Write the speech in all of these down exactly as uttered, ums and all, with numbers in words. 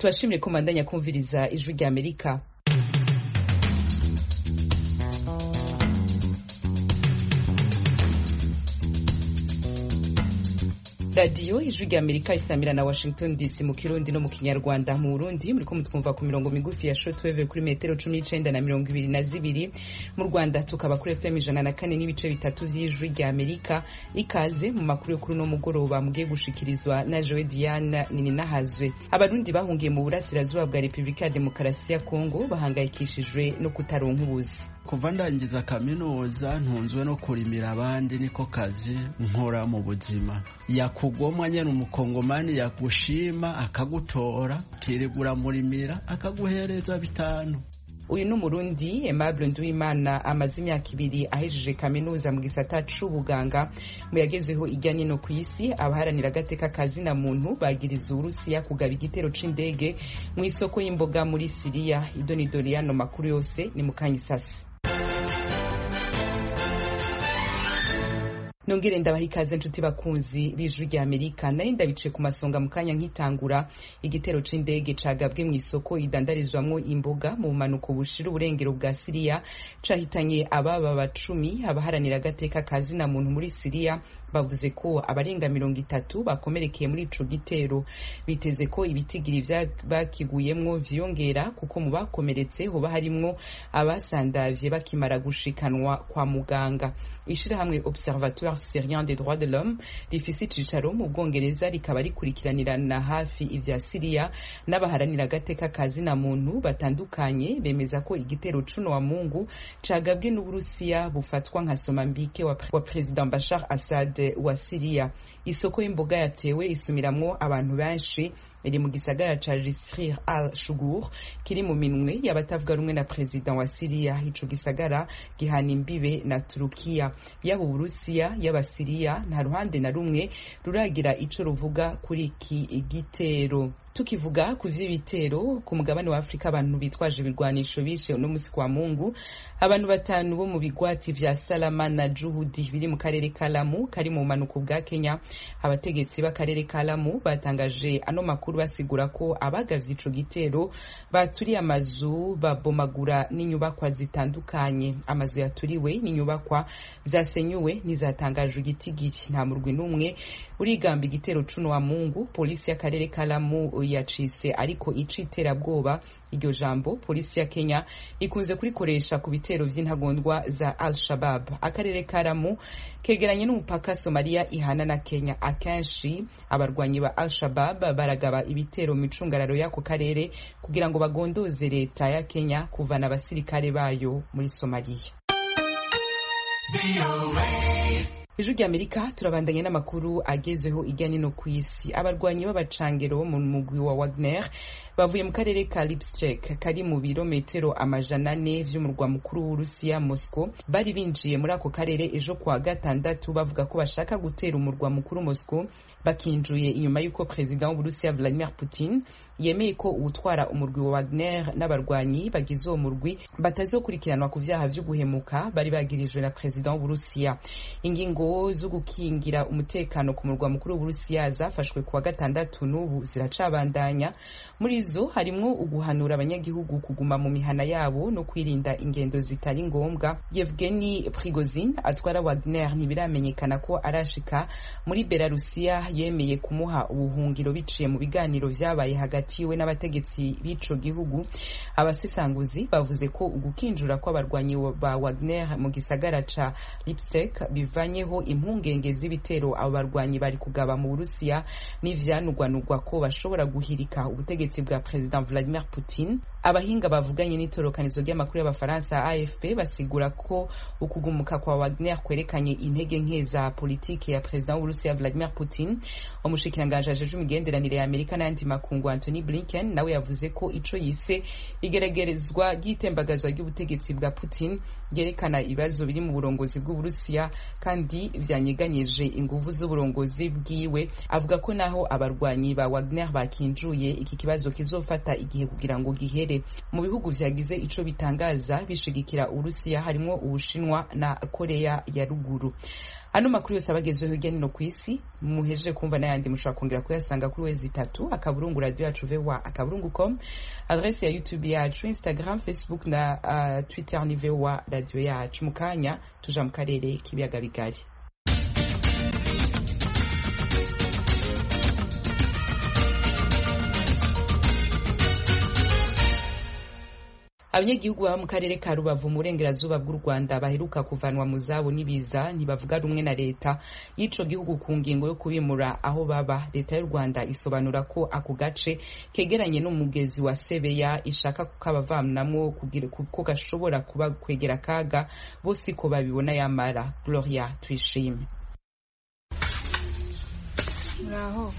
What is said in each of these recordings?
tubashimire ko mandanya kumviriza ijwi rya Amerika. Radio ijwi rya Amerika isamira na Washington D C mu Kirundi no mu Kinyarwanda. Mu Burundi muriko mutwumva ku mirongo migufi ya shortwave kuri metero cumi n'icenda na mirongo ibiri na zibiri. Mu Rwanda tukaba kuri F M ijana na kane n'ibice bitatu vy'ijwi rya Amerika. Ikaze mu makuru yo kuri no mugoroba mugiye gushikirizwa na Joe Diane Nininahazwe. Abarundi bahungiye mu burasirazuba bwa Republika ya Demokarasi ya Kongo bahangayikishijwe no kutaronka ubuzi. Kuva ndangiza kaminuza ntunzwe no kurimira abandi niko kazi nkora mu buzima. Yakugomwa nyene umukongomani yagushima akagutora kiregura murimira akaguhereza bitanu. Uyu n'umurundi Aimable Nduwimana amaze imyaka ibiri ahejeje kaminuza mu gisata c'ubuganga mu yagezweho ijyanye no kwisi. Abaharanira agateka kazi na muntu bagiriza Urusiya kugaba igitero c'indege mu isoko y'imboga muri Syria. Idonidoriano makuru yose ni mukanyisasi. Nongere ndabaha ikaze nshuti bakunzi b'ijwi rya Amerika. Nayo ndabice ku masonga mu kanya nkitangura. Igitero c'indege cagabwe mu isoko idandarizwamwo imboga mu manuko bushira uburengero bwa Syria cahitanye ababa bacumi. Abaharanira agateka kazi na muntu muri Syria bavuze ko abarenga mirongo itatu bakomerekeye muri ico gitero. Biteze ko ibitigiri bakiguyemwo vyiyongera kuko mu bakomeretse hoba harimwo abasandavye bakimara gushikanwa kwa muganga. Ishirahamwe Observatoire Syrien des droits de l'homme rifise icicaro mu Bwongereza rikaba rikurikiranirana hafi ivya Syria n'abaharanira agateka kazi na muntu batandukanye bemeza ko igitero cuno wa Mungu cagabwe n'Uburusiya bufatwa nka somambike wa, wa President Bashar Assad wa Syria. Isoko y'imboga yatewe isumiramwo abantu benshi iri mu gisagara ca Jisr al-Shugur kiri mu minwe y'abatavuga rumwe na president wa Syria. Ico gisagara gihana imbibe na Turukiya. Yaba Uburusiya yaba Syria nta ruhande na rumwe ruragira ico ruvuga kuri iki gitero. Tukivuga ku vy'ibitero ku mugabane wa Afrika, abantu bitwaje ibirwanisho bishe no musi kwa Mungu abantu batanu bo mu bigwati vya Salama na Juhudi biri mu karere ka Lamu kari mu manuko bwa Kenya. Abategetsi b'akarere ka Lamu batangaje ano makuru basigura ko abagavye ico gitero baturiye amazu babomagura n'inyubakwa zitandukanye. Amazu yaturiwe n'inyubakwa zasenyuwe nizatangajwe igitigiri. Nta murwi n'umwe urigamba igitero cuno wa Mungu. Polisi y'akarere ka Lamu yacise ariko iciterabwoba. Iryo jambo polisi ya Kenya ikunze kurikoresha ku bitero vy'intagondwa za Al-Shabaab. Akarere ka Lamu kegeranye n'umupaka Somalia ihana na Kenya. Akenshi abarwanyi ba Al-Shabaab baragaba ibitero mu micungararo y'ako karere kugira ngo bagondoze leta ya Kenya kuvana abasirikare bayo muri Somalia. Ijwi rya Amerika turabandanye n'amakuru agezweho ijyanye no kwisi. Abarwanyi b'abacangero mu mugwi wa Wagner bavuye mu karere ka Lipetsk kari mu birometero amajana ane vy'umurwa mukuru w'Urusiya Moscow. Bari binjiye muri ako karere ejo kwa gatandatu bavuga ko bashaka gutera umurwa mukuru Moscow, bakinjuye inyuma yuko president w'Uburusiya Vladimir Putin yemeye ko utwara umurwi wa Wagner n'abarwanyi bagize uwo murwi batazokurikiranwa ku vyaha vyo guhemuka bari bagirijwe na president w'Uburusiya. Ingingo zo gukingira umutekano ku murwa mukuru w'Uburusiya zafashwe kuwa gatandatu n'ubu ziracabandanya. Muri zo harimwo uguhanura abanyagihugu kuguma mu mihana yabo no kwirinda ingendo zitari ngombwa. Yevgeny Prigozhin atwara Wagner ntibiramenyekana ko arashika muri Belarusiya. Yemeye kumuha ubuhungiro biciye mu biganiro vyabaye hagati yiwe n'abategetsi b'ico gihugu. Abasesanguzi bavuze ko ugukinjura kw'abarwanyi ba Wagner mu gisagara ca Lipetsk bivanyeho impungenge z'ibitero abo barwanyi bari kugaba mu Burusiya n'ivyanugwanugwa ko bashobora guhirika ubutegetsi bwa President Vladimir Putin. Abahinga bavuganye n'itorokanizo ry'amakuru y'abafaransa A F P basigura ko ukugumuka kwa Wagner kwerekanye intege nke za politiki ya President w'Uburusiya Vladimir Putin. Umushikiranganje ajeje imigenderanire ya Amerika n'andi makungu Anthony Blinken nawe yavuze ko ico yise igeregerezwa ry'itembagazwa ry'ubutegetsi bwa Putin ryerekana ibibazo biri mu burongozi bw'Uburusiya kandi vyanyeganyije inguvu z'uburongozi bwiwe. Avuga ko naho abarwanyi ba Wagner bakinjuye iki kibazo kizofata igihe kugira ngo gihere karere. Mu bihugu vyagize ico bitangaza bishigikira Urusiya harimo Ubushinwa na Korea ya ruguru. Ano makuru yose abagezweho hirya no kw'isi muhejeje kumva n'ayandi mushobora kongera kuyasanga kuri wezi itatu akaburungu radio yacu V O A akaburungu com, adresse ya YouTube yacu, Instagram, Facebook na uh, Twitter ni V O A radio yacu. Mukanya tuja mu karere k'ibiyaga bigari. Abanyagihugu baba mu karere ka Rubavu mu burengerazuba bw'u Rwanda baheruka kuvanwa mu zabo n'ibiza ntibavuga rumwe na leta y'ico gihugu ku ngingo yo kubimura aho baba. Leta y'u Rwanda isobanura ko ako gace kegeranye n'umugezi wa Sebeya ishaka kukabavanamwo kugira ko gashobora kuba kwegera kaga bose ko babibona yamara. Gloria Tuyishime. Muraho.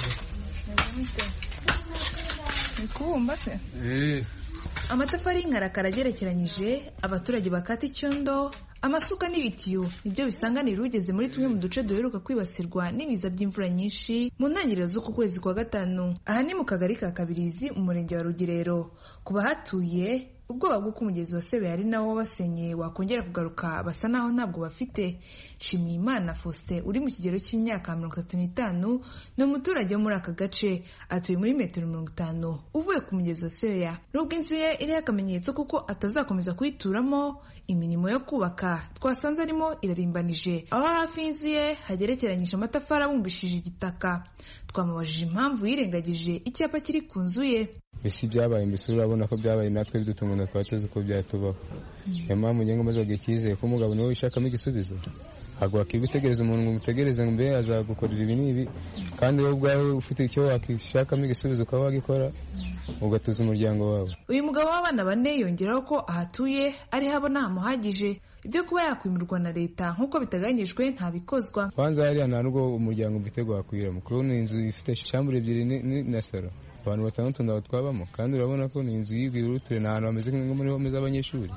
Nikumba se? Eh. Amatafari y'inkarakara agerekeranyije, abaturage bakata icyondo, amasuka n'ibitiyo nibyo bisanganira ugeze muri tumwe mu duce duheruka kwibasirwa n'ibiza by'imvura nyinshi mu ntangiriro z'uku kwezi kwa gatanu. Aha ni mu kagari ka Kabirizi mu murenge wa Rugerero. Ku bahatuye ubwoba bw'uko umugezi wa Sebeya ari nawo wabasenyeye wakongera kugaruka basa naho ntabwo bafite. Nshimiyimana Faustin uri mu kigero cy'imyaka mirongo itatu n'itanu ni umuturage wo muri aka gace, atuye muri metero mirongo itanu uvuye ku mugezi wa Sebeya. Nubwo inzu ye iriho akamenyetso kuko atazakomeza kuyituramo, imirimo yo kubaka twasanze arimo irarimbanije. Aho hafi y'inzu ye hagerekeranyije amatafari abumbishije igitaka. Twamubajije impamvu yirengagije icyapa kiri ku nzu ye. Ese byabaye mbese urabona ko byabaye natwe bidutunga twateze uko byatubaho. Niyo mpamvu ngengo maze bagikizeye ko umugabo niwe wishakamo igisubizo. Ntabwo wakigutegereza umuntu ngo umutegereze ngo mbe azagukorera ibi n'ibi, kandi wowe ubwawe ufite icyo wakishakamo igisubizo ukaba wagikora ugatuza umuryango wawe. Uyu mugabo w'abana bane yongeraho ko ahatuye ari habona hamuhagije ibyo kuba yakwimirwa na leta nk'uko biteganyijwe ntabikozwa. Kwanza hariya nta nubwo umuryango ufite gwakwiramo kuko ni inzu ifite shambure ebyiri na saro, abantu batandatu ndabo twabamo, kandi urabona ko ni inzu y'igurutire n'ahantu hameze nko muri home z'abanyeshuri.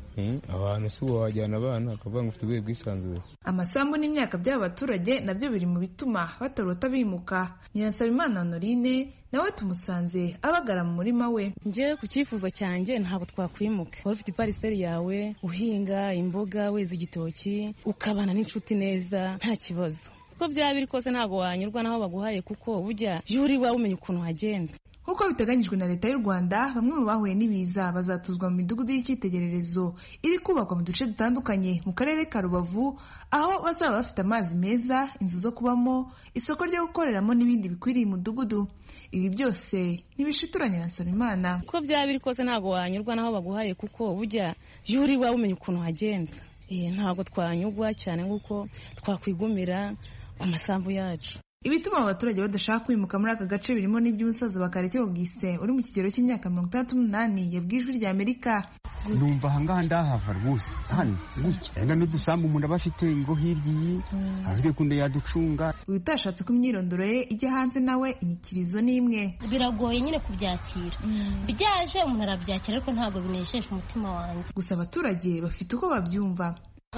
Abantu si uwo wajyana abana akavuga ngo ufite ubwe bwisanzure. Amasambu n'imyaka by'aba baturage nabyo biri mu bituma batarota bimuka. Nyiransabimana Honorine nawe tumusanze abagara mu murima we. Nje ku cyifuzo cyanjye ntabwo twakwimuka. Wari ufite pariseri yawe uhinga imboga weza igitoki ukabana n'inshuti neza nta kibazo. Ko byaba biri kose ntabwo wanyurwa naho baguhaye kuko burya yuri wawe umenya ukuntu hagenze. Nk'uko biteganyijwe na leta y'u Rwanda, bamwe mu bahuye n'ibiza bazatuzwa mu midugudu y'icyitegererezo iri kubakwa mu duce dutandukanye mu karere ka Rubavu, aho bazaba bafite amazi meza, inzu zo kubamo, isoko ryo gukoreramo n'ibindi bikwiriye umudugudu. Ibi byose ntibishituranye na Nsabimana. Ko byaba biri kose ntabwo wanyurwa naho baguhaye kuko burya yuri wawe umenya ukuntu hagenze. Eh ntabwo twanyurwa cyane nguko twakwigumira ku masambu yacu. Ibituma abaturage badashaka kwimuka muri aka gace birimo n'iby'umusaza Bakareke Augustin uri mu kigero cy'imyaka mirongo itandatu n'umunani yabwiye Ijwi rya Amerika. Numva ahangaha ndahava rwose hano gutya enda n'udusambu umuntu aba afite ngo hirya iyi ahire kunde yaducunga. Uyu utashatse ko imyirondoro ye ijya hanze nawe inyikirizo ni imwe. Biragoye nyine kubyakira, byaje umuntu arabyakira ariko ntabwo binesheje umutima wanjye. Gusa abaturage bafite uko babyumva.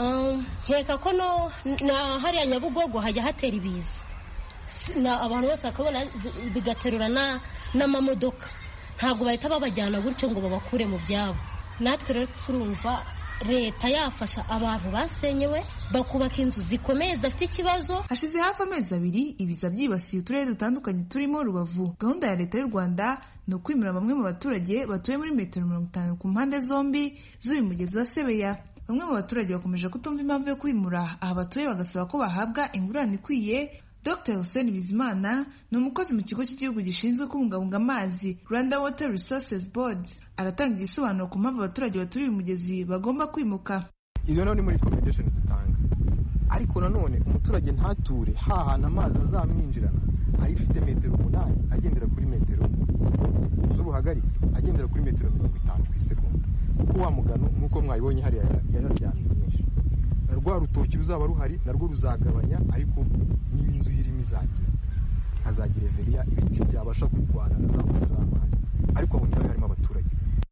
Nkeka ko no na hariya Nyabugogo hajya hatera ibiza, na abantu bose bakabona bigaterura n'amamodoka, ntabwo bahita babajyana gutyo ngo babakure mu byabo. Natwe rero turumva leta yafasha abantu basenyewe bakubaka inzu zikomeye zidafite ikibazo. Hashize hafi amezi abiri ibiza byibasiye uturere dutandukanye turimo Rubavu. Gahunda ya leta y'u Rwanda ni ukwimura bamwe mu baturage batuye muri metero mirongo itanu ku mpande zombi z'uyu mugezi wa Sebeya. Bamwe mu baturage bakomeje kutumva impamvu yo kwimura aha batuye, bagasaba ko bahabwa ingurane ikwiye. Doctor Hussein Bizimana ni umukozi mu kigo cy'igihugu gishinzwe kubungabunga amazi Rwanda Water Resources Board, aratanga igisobanuro ku mpamvu abaturage baturiye umugezi bagomba kwimuka. Ibyo none muri recommendation dutanga, ariko nanone umuturage ntature hahana amazi azamwinjirana ari ifite metero umunani agendera kuri metero z'ubuhagarike agendera kuri metero mirongo itanu ku isegonda, kuko wa mugano nk'uko mwayibonye hariya yararyamye nyinshi. Rwa rutoki ruzaba ruhari narwo ruzagabanya, ariko niba inzu irimo izagira hazagira everiya ibiti byabasha kurwana na za z'amazi, ariko abo niho harimo abaturage.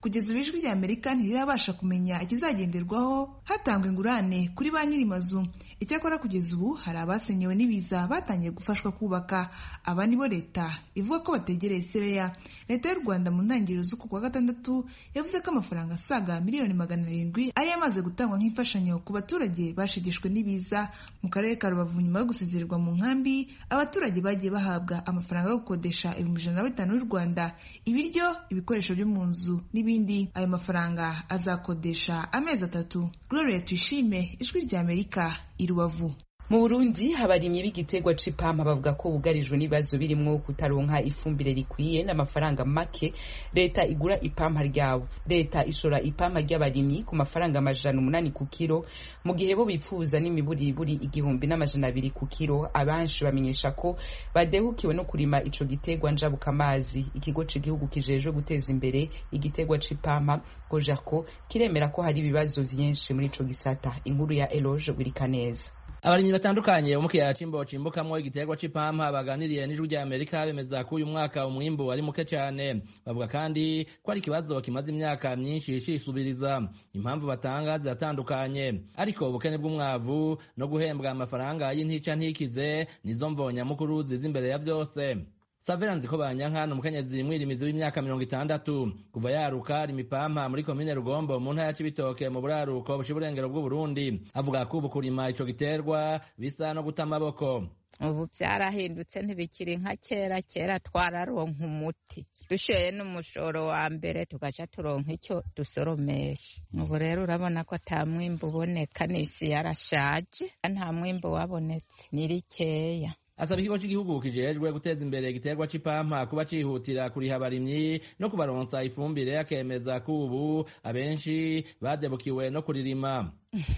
kugeza ubu ijwi rya Amerika ntirirabasha kumenya ikizagenderwaho hatangwa ingurane kuri ba nyiri mazu. Icyakora kugeza ubu hari abasenyewe n'ibiza batangiye gufashwa kubaka, aba nibo leta ivuga ko bategereye sebeya. Leta y'u Rwanda mu ntangiriro z'uku kwa gatandatu yavuze ko amafaranga asaga miliyoni magana arindwi ari yamaze gutangwa nk'imfashanyo ku baturage bashegeshwe n'ibiza mu karere ka Rubavu. Nyuma yo gusezererwa mu nkambi, abaturage bagiye bahabwa amafaranga yo gukodesha ibihumbi ijana na bitanu y'u Rwanda, ibiryo, ibikoresho byo mu nzu n'ibindi. Ayo mafaranga azakodesha amezi atatu. Gloria Tuyishime, ijwi rya Amerika, i Rubavu. Mu Burundi abarimyi b'igiterwa c'ipampa bavuga ko bugarijwe n'ibibazo birimwo kutaronka ifumbire rikwiye n'amafaranga make leta igura ipampa ryabo. Leta ishora ipampa ry'abarimyi ku mafaranga amajana umunani ku kiro, mu gihe bo bipfuza n'imiburiburi igihumbi n'amajana abiri ku kiro. Abanshi bamenyesha ko badehukiwe no kurima ico giterwa njabukamazi. Ikigo c'igihugu kijejwe guteza imbere igiterwa c'ipampa Cogerco kiremera ko hari ibibazo vyinshi muri ico gisata. Inkuru ya Eloge Wirikaneza. Abarimyi batandukanye bo mu kiyaya c'imbo cimbukamwo igiterwa c'ipampa baganiriye n'ijwi rya Amerika bemeza ko uyu mwaka umwimbu ari muke cyane. Bavuga kandi ko ari ikibazo kimaze imyaka myinshi cisubiriza. Impamvu batanga ziratandukanye, ariko ubukene bw'umwavu no guhembwa amafaranga y'intica ntikize nizo mvonya mukuru ziza imbere ya vyose. Saveranzi ko banyanka n'umukenyezi mwirimizi w'imyaka mirongo itandatu kuva yaruka ari mipampa muri komine Rugombo mu ntara ya Cibitoke mu buraruko bushiburengero bw'u Burundi. Avuga ko ubukurima ico giterwa bisa no guta amaboko. Ubu byarahindutse ntibikiri nka kera. Kera twararonka umuti dushoye n'umushoro wa mbere tugaca turonka icyo dusoromesha. Ubu rero urabona ko ata mwimbu uboneka, n'isi yarashaje, nta mwimbu wabonetse, ni rikeya. Asaba ikigo cy'igihugu kijejwe guteza imbere igiterwa c'ipampa kuba cihutira kuriha abarimyi no kubaronsa ifumbire, akemeza ko ubu abenshi badebukiwe no kuririma.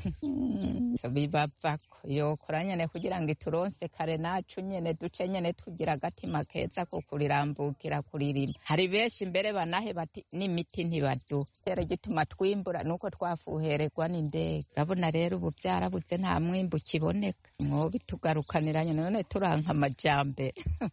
Bibavako yokora nyene kugira ngo ituronse kare nacu nyene duce nyene tugira agatima keza ko kurirambukira kuririma. Hari benshi mbere banahe bati n'imiti ntibadu, rero gituma twimbura nuko twafuhererwa n'indege. Urabona rero ubu byarabuze, nta mwimbu kiboneka. Mwobi tugarukanira nyene none turanka amajambere.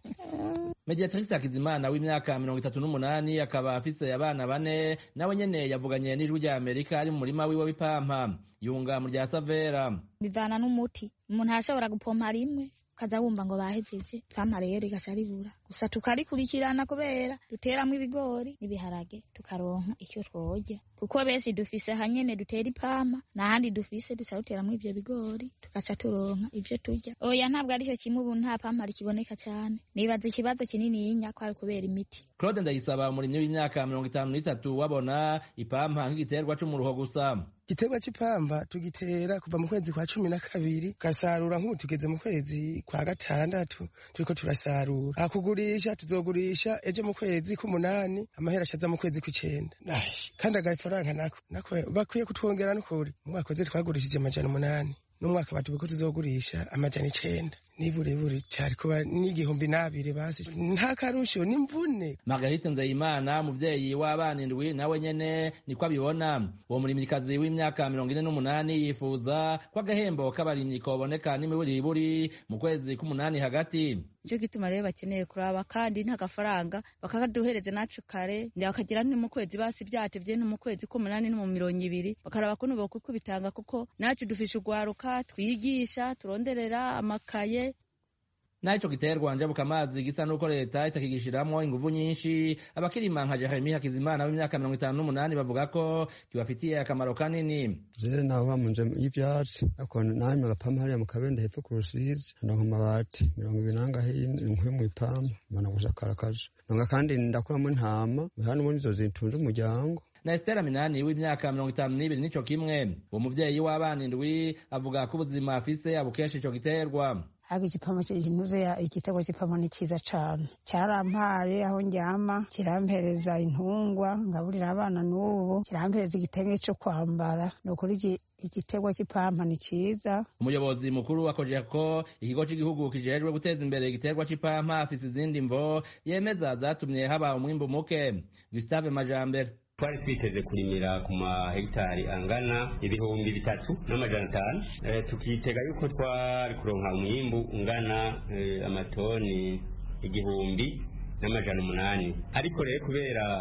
Mediatrice Hakizimana w'imyaka mirongo itatu n'umunani akaba afise abana bane, nawe nyene yavuganye n'ijwi rya Amerika ari mu murima wiwe w'ipampa. Yunga mu rya Savera. Bivana n'umuti, umuntu ashobora gupompa rimwe kaza wumva ngo bahejeje, pampa rero igaca ribura. Gusa tukarikurikirana kubera duteramwo ibigori n'ibiharage tukaronka icyo tworya, kuko bese dufise hanyene dutera ipampa n'ahandi dufise duca duteramwo ivyo bigori tugaca turonka ivyo turya. Oya ntabwo ariho kimwe, ubu nta pampa rikiboneka cyane. Nibaza ikibazo kinini yinya ko ari kubera imiti. Claude Ndayisaba umurimyi w'imyaka mirongo itanu n'itatu wabona ipampa nk'igiterwa c'umuruho gusa. Igiterwa c'ipampa tugitera kuva mu kwezi kwa cumi na kabiri, gasarura nk'ubu tugeze mu kwezi kwa gatandatu turiko turasarura. Akugurisha tuzogurisha ejo mu kwezi k'umunani, amahera ashaza mu kwezi kw'icenda. Kandi agafaranga nako nako bakwiye kutwongera n'ukuri. Mu mwaka uze twagurishije amajana umunani, n'umwaka batuvuga ko tuzogurisha amajana icenda. Niburebure cyari kuba n'igihumbi n'abiri basi, nta karusho n'imvune. Margarite Nzeyimana umuvyeyi w'abana indwi nawe nyene niko abibona. Uwo murimyikazi w'imyaka mirongo ine n'umunani yifuza ko agahembo k'abarimyi koboneka n'imiburiburi mu kwezi k'umunani hagati. Ico gituma rero bakeneye kuraba kandi nta gafaranga bakaduhereze nacu kare, ndakagira ni mu kwezi basi byatevye no mu kwezi k'umunani no mu mirongo ibiri, bakaraba ko nubo kubitanga, kuko nacu dufishe ugwaruka twigisha turonderera amakaye. Naico giterwa njabukamazi gisa nuko leta itakigishiramwo inguvu nyinshi. Abakirima nka Jeremy Hakizimana w'imyaka mirongo itanu n'umunani bavuga ko kibafitiye akamaro kanini. Je naho bamunje y'ivyatsi akona namwe agapampa hariya mu kabende hepfo ku Rusizi, ndonka amabati mirongo ibiri nangahe inkwe mu ipampa mbona gusakarakaje, nonga kandi ndakuramo intama hano muri zo zitunze umuryango. Na Estera Minani w'imyaka mirongo itanu n'ibiri nico kimwe. Uwo muvyeyi w'abana indwi avuga ko ubuzima afise abukesha ico giterwa. Hagi igipamo cy'intuze ya igitego cy'ipamo ni cyiza cyane, cyarampaye aho njyama, kirampereza intungwa ngaburira abana n'ubu, kirampereza igitenge cyo kwambara. No kuri igitego cy'ipampa ni cyiza. Umuyobozi mukuru akoje ko ikigo cy'igihugu kijejwe guteza imbere igiterwa c'ipampa afise izindi mvo yemeza zatumye haba umwimbu muke. Gustave Majambere: twari twiteze kurimira ku mahegitari angana ibihumbi bitatu n'amajana atanu, e, tukitega yuko twari kuronka umwimbu ungana e, amatoni igihumbi n'amajana umunani. Ariko rero kubera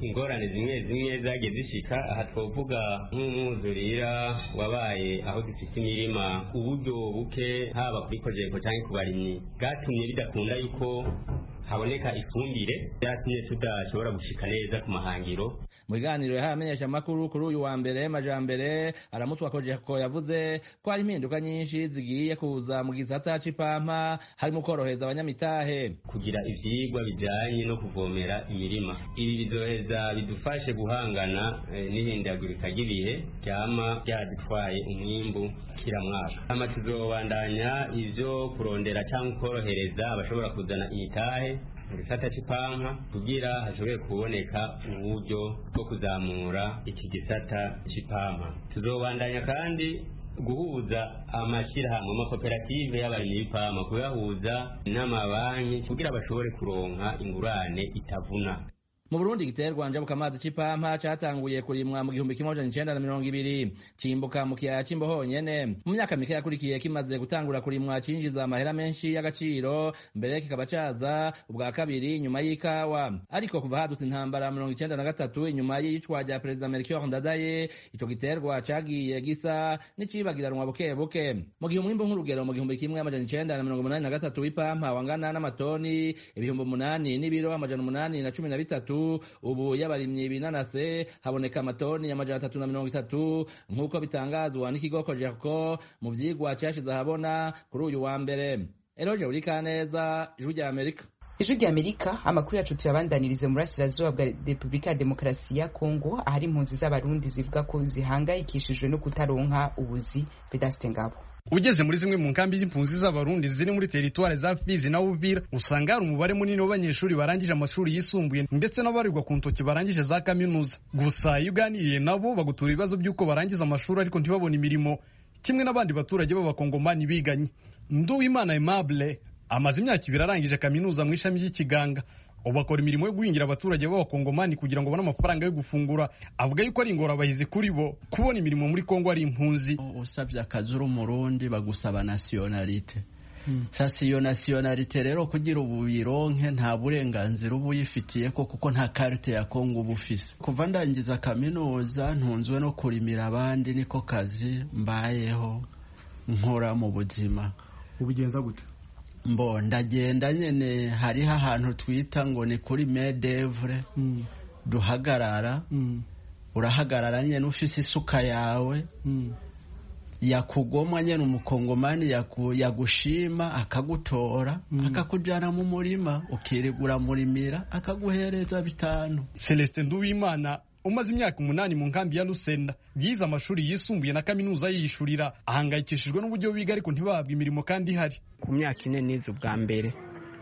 ingorane zimwe zimwe zagiye zishika. Aha twovuga nk'umwuzurira wabaye aho dufite imirima, uburyo buke haba kuri kojeko cyangwa ku barimyi bwatumye bidakunda yuko haboneka ifumbire, byatumye tudashobora gushika neza ku mahangiro. Mu biganiro yahaye amenyeshamakuru kuri uyu wa mbere Majambere aramutwa kojeko yavuze ko hari impinduka nyinshi zigiye kuza mu gisata c'ipampa, harimo koroheza abanyamitahe kugira ivyigwa bijanye no kuvomera imirima. Ibi bizoheza bidufashe guhangana eh, n'ihindagurika ry'ibihe ryama ryadutwaye umwimbu kila mwaka. Ama tuzobandanya ivyo kurondera cyangwa korohereza abashobora kuzana imitahe mu gisata c'ipampa kugira hashobore kuboneka uburyo bwo kuzamura iki gisata c'ipampa. Tuzobandanya kandi guhuza amashyirahamwe amakoperative y'abarimyi b'ipampa, kuyahuza n'amabanki kugira bashobore kuronka ingurane itavuna. Mu Burundi igiterwa njabuka amazi c'ipampa catanguye kurimwa mu gihumbi kimwe amajana icenda na mirongo ibiri cimbuka mu kiyaya c'Imbo honyene. Mu myaka mike yakurikiye kimaze gutangura kurimwa cinjiza amahera menshi y'agaciro, mbere kikaba caza ubwa kabiri nyuma y'ikawa. Ariko kuva hadutse intambara mirongo icenda na gatatu inyuma y'icwa rya Perezida Melchior Ndadaye, ico giterwa cagiye gisa n'icibagiranwa buke buke. Mu gihe umwimbu nk'urugero mu gihumbi kimwe amajana icenda na mirongo umunani na gatatu w'ipampa wangana n'amatoni ibihumbi umunani n'ibiro amajana umunani na cumi na bitatu, ubu y'abarimyi binanase haboneka amatoni amajana atatu na mirongo itatu nk'uko bitangazwa n'ikigo Kojeko mu vyigwa cyashize ahabona kuri uyu wa mbere. Eloge Urikaneza, Ijwi rya Amerika. Ijwi rya Amerika, amakuru yacu tuyabandanirize mu burasirazuba bwa Repubulika ya Demokarasi ya Kongo, ahari impunzi z'abarundi zivuga ko zihangayikishijwe no kutaronka ubuzi. Vedaste Ngabo. Ugeze muri zimwe mu nkambi y'impunzi z'abarundi ziri muri teritware za Fizi na Uvira, usanga hari umubare munini w'abanyeshuri barangije amashuri yisumbuye ndetse n'abarirwa ku ntoki barangije za kaminuza. Gusa iyo uganiriye nabo bagutura ibibazo by'uko barangiza amashuri ariko ntibabone imirimo, kimwe n'abandi baturage b'abakongomani biganye. Nduwimana Aimable amaze imyaka ibiri arangije kaminuza mu ishami ry'ikiganga. Ubakora imirimo yo guhingira abaturage b'abakongomani kugira ngo babone amafaranga yo gufungura. Avuga yuko ari ingorabahizi kuri bo kubona imirimo muri Kongo ari impunzi. Usavye akazi uri umurundi bagusaba nationalite. Hmm. Sasa iyo nationalite rero kugira ubuyironke nta burenganzira ubu yifitiye ko kuko nta carte ya Kongo ubufise. Kuva ndangiza kaminuza ntunzwe no kurimira abandi niko kazi mbayeho nkora mu buzima. Ubigenza gute? Mbo ndagenda nyene hariho ahantu twita ngo ni kuri medevre mm. duhagarara mm. urahagarara nyene ufise isuka yawe mm. yakugomwa nyene umukongomani yaku, yagushima akagutora mm. akakujana mu murima ukiregura murimira akaguhereza bitanu. Celestin Nduwimana umaze imyaka umunani mu nkambi ya Lusenda, yize amashuri yisumbuye na kaminuza yishurira, ahangayikishijwe n'uburyo biga ariko ntibahabwe imirimo kandi ihari. Ku myaka ine nize ubwa mbere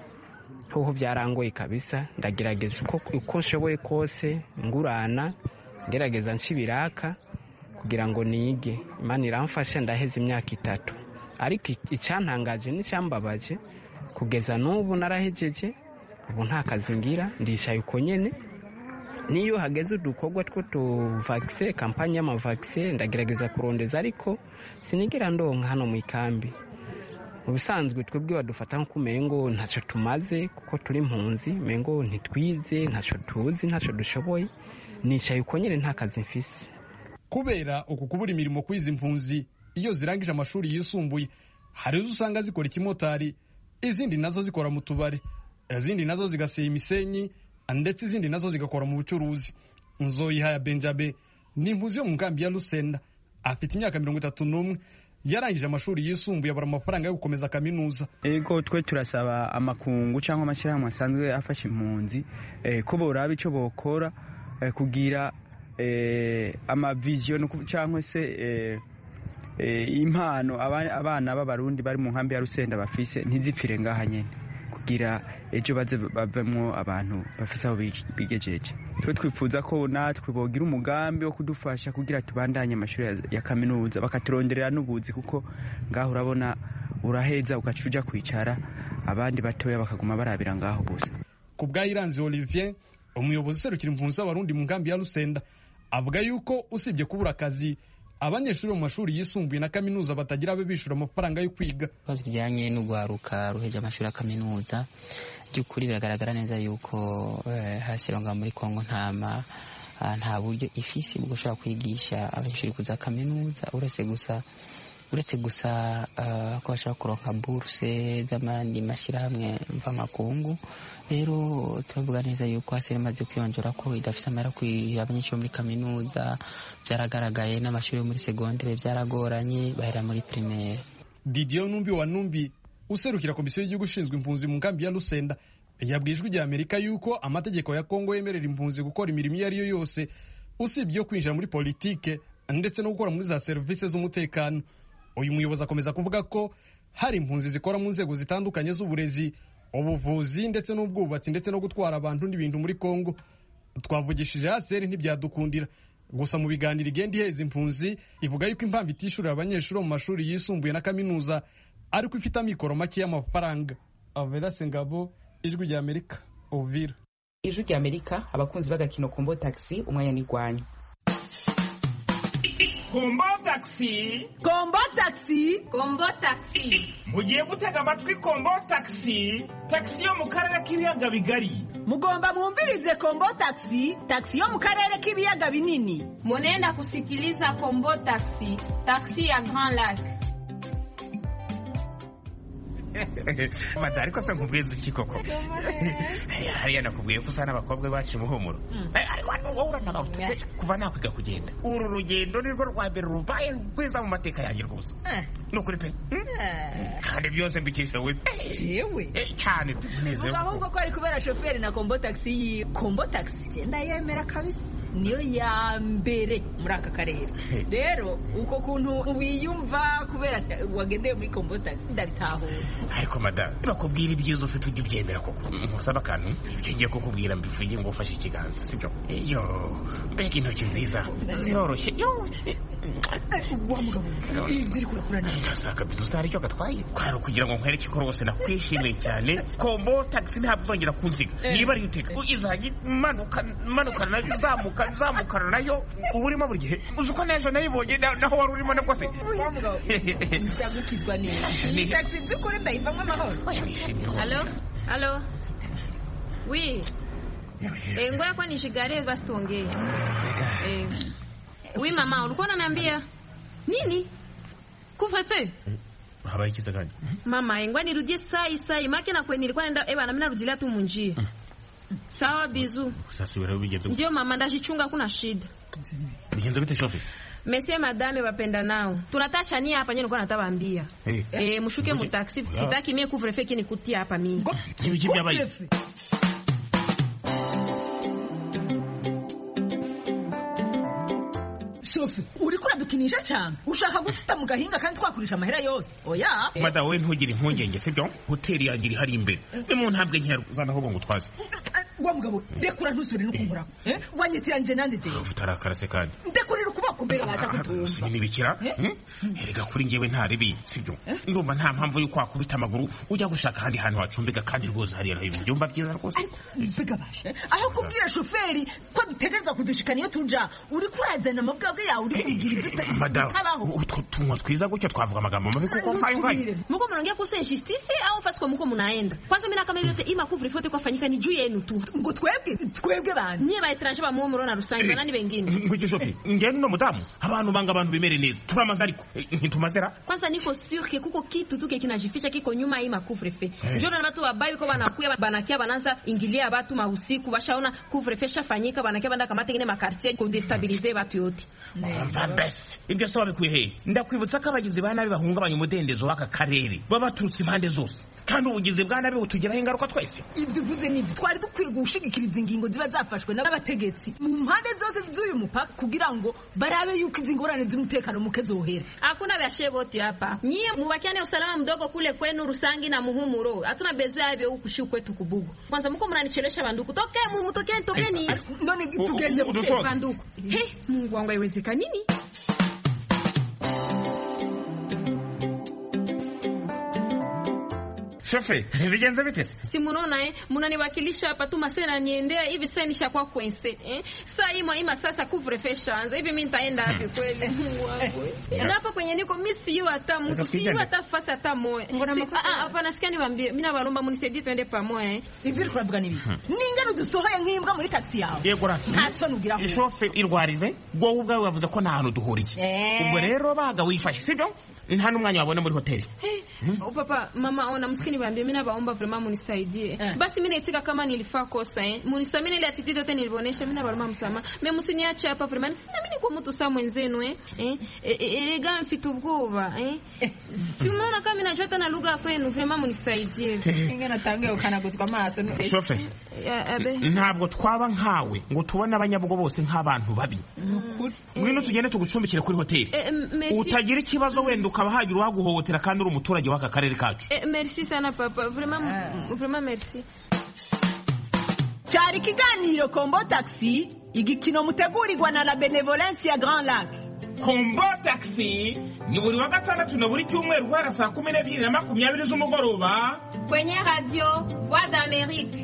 hoho byarangoye kabisa, ndagerageza uko uko nshoboye kose ngurana, ngerageza nshibiraka kugira ngo nige. Imana iramfasha ndaheze imyaka itatu, ariko icyantangaje n'icyambabaje kugeza n'ubu narahejeje, ubu nta kazi ngira, ndishaye uko nyene. Niyo hageze udukorwa two tu vaccine, kampanye y'ama vaccine ndagerageza kurondeza, ariko sinigera ndonka hano mu ikambi. Mu bisanzwe twebwe badufata nko kumengo ntaco tumaze kuko turi impunzi, mengo ntitwize, ntaco tuzi, ntaco dushoboye, nishaye uko nyene nta kazi mfise. Kubera uku kubura imirimo kwiza impunzi iyo zirangije amashuri yisumbuye, hari uzusanga zikora ikimotari, izindi nazo zikora mu tubare, izindi nazo zigaseye imisenyi, ndetse izindi nazo zigakora mu bucuruzi. Nzoyihaya Benjabe ni impunzi yo mu nkambi ya Lusenda, afite imyaka mirongo itatu n'umwe, yarangije amashuri yisumbuye abara amafaranga yo gukomeza kaminuza. Ego twe turasaba amakungu cyangwa amashyirahamwe asanzwe afasha impunzi eh, ko boraba icyo bokora eh, kugira eh, amavision cyangwa se eh, eh, impano abana b'abarundi bari mu nkambi ya Lusenda bafise ntizipfire ngaha nyene, kugira ejo baze bavemo abantu bafise aho bigejeje. Twe twifuza ko natwe bogira umugambi wo kudufasha kugira tubandanye amashuri ya kaminuza, bakaturonderera n'ubuzi, kuko ngaho urabona uraheza ugacuja kwicara abandi batoya bakaguma barabira ngaho gusa. Ku bwa Iranzi Olivier, umuyobozi userukira impunzi z'abarundi mu nkambi ya Lusenda, avuga yuko usibye kubura akazi abanyeshuri mu mashuri yisumbuye na kaminuza batagira abe bishura amafaranga yo kwiga. Ibibazo bijyanye n'ugwaruka ruheje amashuri ya kaminuza by'ukuri biragaragara neza yuko hasironga muri Kongo ntama nta buryo ifisi bwo gushaka kwigisha abanyeshuri kuza kaminuza uretse gusa uretse gusa ko bashaka kuronka bourse z'amandi mashyirahamwe mvamakungu. Rero turavuga neza yuko hasi rimaze kwiyongera ko idafise amara kwira abanyeshuri muri kaminuza, byaragaragaye n'amashuri yo muri segondere byaragoranye bahera muri primaire. Didier Numbi wa Numbi userukira komisiyo y'igihugu ishinzwe impunzi mu nkambi ya Lusenda yabwijwe rya Amerika yuko amategeko ya Kongo yemerera impunzi gukora imirimo iyo ari yo yose usibye yo kwinjira muri politike ndetse no gukora muri za service z'umutekano. Uyu muyobozi akomeza kuvuga ko hari impunzi zikora mu nzego zitandukanye z'uburezi, ubuvuzi ndetse n'ubwubatsi ndetse no gutwara abantu n'ibintu muri Kongo. Twavugishije Haseri ntibyadukundira, gusa mu biganiro igenda iheza impunzi ivuga yuko impamvu itishurira abanyeshuri mu mashuri yisumbuye na kaminuza ariko ifite amikoro make y'amafaranga. Aveda Sengabo, Ijwi rya Amerika, Uvira. Ijwi rya Amerika, abakunzi b'agakino Kombo Taxi umwanya nirwanyu. Kombo Taxi, Kombo Taxi, Kombo Taxi. Mugiye gutega amatwi Kombo Taxi, taxi yo mu karere k'ibiyaga bigari. Mugomba mwumvirize Kombo Taxi, taxi yo mu karere k'ibiyaga binini. Munenda kusikiliza Kombo Taxi, taxi ya Grand Lac. Madari ko se nkubwiza iki koko? Hariya nakubwiye ko usana abakobwa bacu muhumuro. Ariko wowe uranabaruta kuva nakwiga kugenda. Uru rugendo nirwo rwa mbere rubaye rwiza mu mateka yanjye rwose. Nukuri pe. Kandi byose mbikisha we. Jewe. Cyane neze. Ahubwo ko ari kubera chauffeur na Kombo Taxi yi. Kombo Taxi genda yemera kabisa. Niyo ya mbere muri aka karere. Rero uko kuntu wiyumva kubera wagendeye muri Kombo Taxi ndabitahura. Ariko madame bakubwira ibyizo ufite ujye ubyemera koko nkusaba kantu ibyo ngiye kukubwira mbivuye ngo ufashe ikiganza sibyo yo mbega intoki nziza ziroroshye yo wa mugabo ziri kurakura neza ndasaka bidutari cyo gatwaye kwaro kugira ngo nkwereke ko rwose nakwishimiye cyane. Kombo Taxi ntabwo uzongera kunziga niba ari uteka izajya manuka manuka nayo zamuka zamuka nayo uburimo buri gihe uzi ko neza nayibonye naho wari urimo nabwo se wa mugabo ndagukizwa neza ni taxi byukuri ndayivamo amahoro. Allo allo oui eh ngoja kwa nishigare basi tuongee. Eh oui mama ulikuwa unaniambia nini kufefe habaye kiza gani mama ingwa nirudie sai sai maki na kwe nilikuwa naenda eba na mimi narudilia tu munjia. Sawa bizu sasa wewe ubigenze ndio mama ndajichunga kuna shida bigenze gute shofe Mesie madame wapenda nao. Tunatacha nia hapa nyenye nilikuwa natawaambia. Eh, hey. Eh mshuke mu taxi. Sitaki mie couvre-feu kinikutia hapa mimi. Ni vipi hapa hivi? Sofi, urikura dukinisha cyane. Ushaka gututa mu gahinga kandi twakurisha amahera yose. Oya. Mada we ntugire impungenge sibyo? Hoteli yangira hari imbere. Ni mu ntabwe nkera uzana ho ngo twaze. Wa mugabo dekura ntusubire no kunkura. Eh? Wanyitiranje nande je. Utarakara se kandi. Dekurira ukuboko mbere basha kutumva. Ni bikira? Erega kuri ngewe ntari bi sibyo? Ndumva nta mpamvu yo kwakubita amaguru ujya gushaka handi hantu hacumbika kandi rwose hari hari ibyumba byiza rwose. Mvuga bashe. Aho kubwira shoferi ko dutegereza kudushikana iyo tuja. Uri kurazana amabwabwe yawe uri kugira dute. Madame. Tunywa twiza gutyo twavuga amagambo mabi kuko mpayo ngayo. Mko mnaongea kuhusu injustice au fasi kwa mko mnaenda? Kwanza mimi na kama yote ima couvre-feu kwa fanyika ni juu yenu tu. Ngo twebwe twebwe bana niye bayitranje ba muhumuro na rusange nani bengine ngwije shofi ngene no mudamu abantu banga abantu bimere neza turamaze ariko ntitumazera. Kwanza niko sûr que kuko kitu tuke kinajificha kiko nyuma hii couvre-feu njoo na watu wabayi ko banakuya banakia bananza ingilia watu mahusiku bashaona couvre-feu shafanyika banakia banda kamata ngine makartier ko destabiliser watu yote mbese ibyo so babikuye he ndakwibutsa ko abagizi bana bahungabanya umudendezo w'aka karere babaturutse impande zose kandi ubugizi bwa nabi butugiraho ingaruka twese. Ibyo vuze ni twari dukwiye gushigikiriza ingingo ziba zafashwe n'abategetsi mu mpande zose z'uyu mupaka kugira ngo barabe yuko izi ngorane z'umutekano muke zohera. Hakuna biashe bote hapa. Nyie mubakiane usalama mdogo kule kwenu Rusangi na Muhumuro. Hatuna bezo yavyo huku shi kwetu Kubugu. Kwanza mko mnanichelesha banduku. Tokee mu mutokeni tokeni. None tugende mu banduku. He, Mungu wangu haiwezekani nini? Shofe, vigenze vitese. Si munaona eh, munaniwakilisha hapa tu masena niendea hivi sasa nishakuwa kwense eh. Sasa hii mwa sasa couvre-feu anza hivi mimi nitaenda wapi kweli Mungu wangu. Na hapa kwenye niko mimi siyo hata mtu siyo hata fasi hata moyo. Ah hapa nasikia niwaambie mimi na baromba munisaidie twende pamoja eh. Ivyo turavuga nibi. Ningano dusohoye nk'imbwa muri taxi yawe. Yego ra. Ntaso nugira ho. Shofe irwarize gwo ubwawe wavuze ko nta hantu duhuriye. Ubwo rero baga wifashe sibyo? Nta n'umwanya wabona muri hoteli. Oh papa mama ona msikini niambie mimi nabaomba vraiment munisaidie. Eh. Basi mimi naitika kama nilifaa kosa eh. Munisamini ile attitude yote nilivyoonyesha mimi nabaruma msama. Mimi msiniache hapa vraiment. Sina mimi kwa mtu sawa mwenzenu eh. Eh elega mfitu ubwoba eh. Si unaona kama mimi najua tena lugha kwenu vraiment munisaidie. Ingena tange ukana gutwa maso no. Shofe. Ntabwo twaba nkawe ngo tubone abanyabugo bose nk'abantu babi. Ngwino tugende tugucumbikire kuri hoteli. Utagira ikibazo wenda ukaba hagira uwaguhohotera kandi uri umuturage w'aka karere kacu. Merci sana papa, vraiment vraiment merci. Cyari kiganiro Kombo Taxi, igikino mutegurirwa na la Benevolence ya Grand Lac. Kombo Taxi ni buri wa gatandatu na buri cyumweru guhera saa kumi n'ebyiri na makumyabiri z'umugoroba kwenye radio Voix d'Amérique.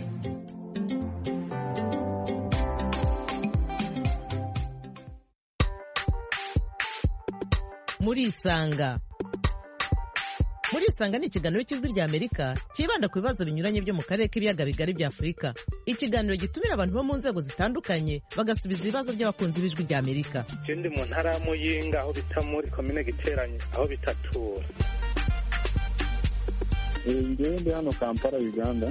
Muri Isanga. Muri Isanga ni ikiganiro cy'Ijwi rya Amerika kibanda ku bibazo binyuranye byo mu karere k'ibiyaga bigari bya Afurika. Ikiganiro gitumira abantu bo mu nzego zitandukanye bagasubiza ibibazo by'abakunzi b'Ijwi rya Amerika. Ikindi mu ntara ya Muyinga aho bita muri komine Giteranye aho bitatura. Ngiye ndi hano Kampala Uganda.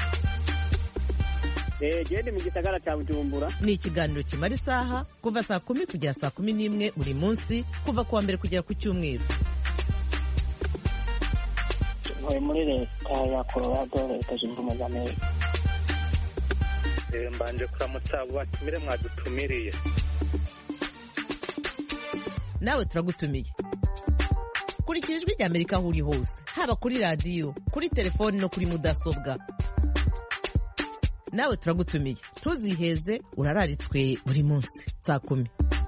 Eh gende mu gisagara cya Bujumbura. Ni ikiganiro kimara isaha kuva saa kumi kugera saa kumi n'imwe buri munsi kuva kuwa mbere kugera ku cyumweru. Muri leta ya Colorado leta zunze ubumwe za Amerika. Mbanje kuramutsa abo batumire mwadutumiriye. Nawe turagutumiye. Kurikira Ijwi rya Amerika aho uri hose, haba kuri radio, kuri telefone no kuri mudasobwa. Nawe turagutumiye. Ntuziheze urararitswe buri munsi saa kumi.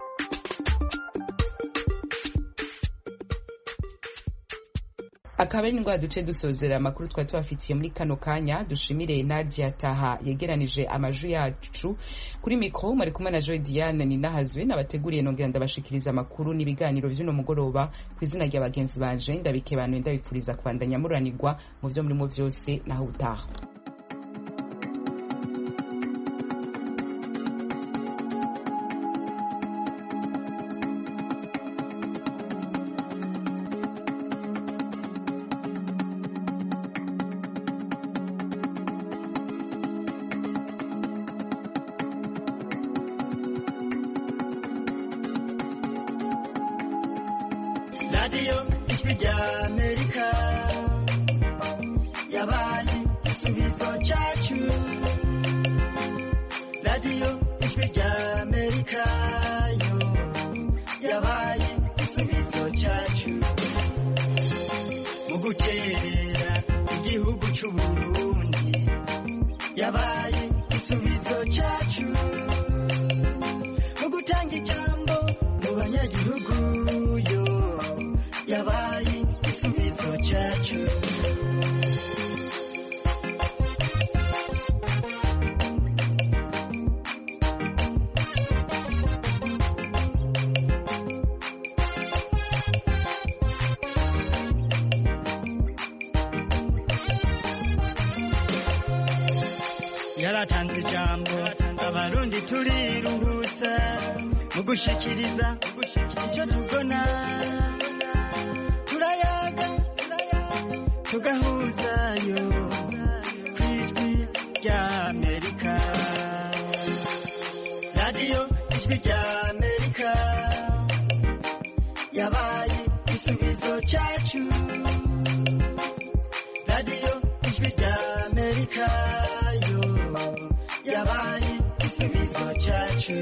akaba ari ndwa duce dusozera amakuru twa twafitiye muri kano kanya. Dushimire Nadia Taha yegeranije amaju yacu kuri mikro mari kumwe na Joy Diane ni nahazwe nabateguriye nongera ndabashikiriza amakuru n'ibiganiro by'uno mugoroba kwizina rya bagenzi banje ndabike bantu ndabifuriza kwandanya muranirwa mu byo muri mu byose naho utaha. Radio Ijwi rya Amerika yabaye igisubizo cyacu. Radio Ijwi rya Amerika yo yabaye igisubizo cyacu mu guterera igihugu cy'u Burundi. Yabaye igisubizo cyacu mu gutanga ijambo mu banyagihugu yo yabaye igisubizo cyacu. Yaratanze ijambo abarundi turiruhutsa mu gushikiriza icyo tubona. Turayaga tugahuzayo kw'Ijwi rya Amerika. Radio Ijwi rya Amerika yabaye igisubizo cyacu. Radio Ijwi rya Amerika yo yabaye igisubizo cyacu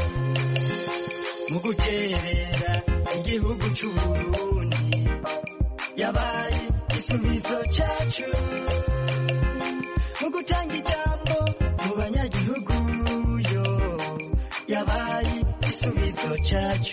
mu guterera igihugu cy'u Burundi. Yabaye igisubizo cyacu mu gutanga ijambo mu banyagihugu yo yabaye igisubizo cyacu.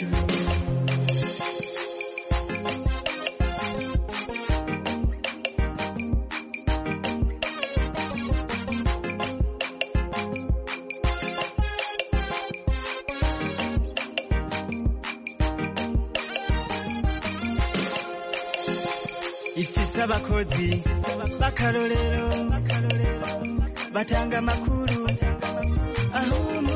ifise abakozi b'akarorero batanga amakuru aho